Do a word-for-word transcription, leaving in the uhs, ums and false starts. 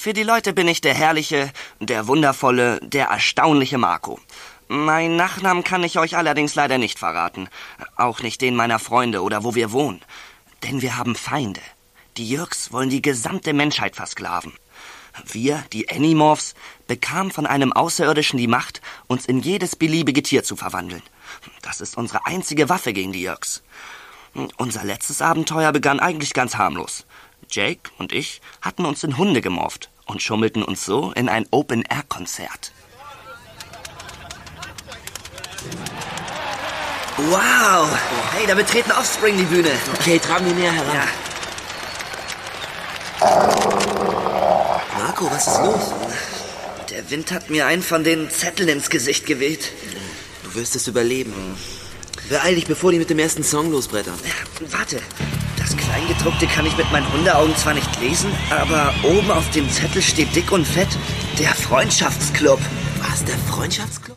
Für die Leute bin ich der herrliche, der wundervolle, der erstaunliche Marco. Meinen Nachnamen kann ich euch allerdings leider nicht verraten. Auch nicht den meiner Freunde oder wo wir wohnen. Denn wir haben Feinde. Die Yeerks wollen die gesamte Menschheit versklaven. Wir, die Animorphs, bekamen von einem Außerirdischen die Macht, uns in jedes beliebige Tier zu verwandeln. Das ist unsere einzige Waffe gegen die Yeerks. Unser letztes Abenteuer begann eigentlich ganz harmlos. Jake und ich hatten uns in Hunde gemorpht und schummelten uns so in ein Open-Air-Konzert. Wow! Hey, da betreten Offspring die Bühne. Okay, tragen wir näher heran. Ja. Marco, was ist los? Der Wind hat mir einen von den Zetteln ins Gesicht geweht. Du wirst es überleben. Beeil dich, bevor die mit dem ersten Song losbrettern. Warte, das Kleingedruckte kann ich mit meinen Hundeaugen zwar nicht lesen, aber oben auf dem Zettel steht dick und fett der Freundschaftsclub. Was, der Freundschaftsclub?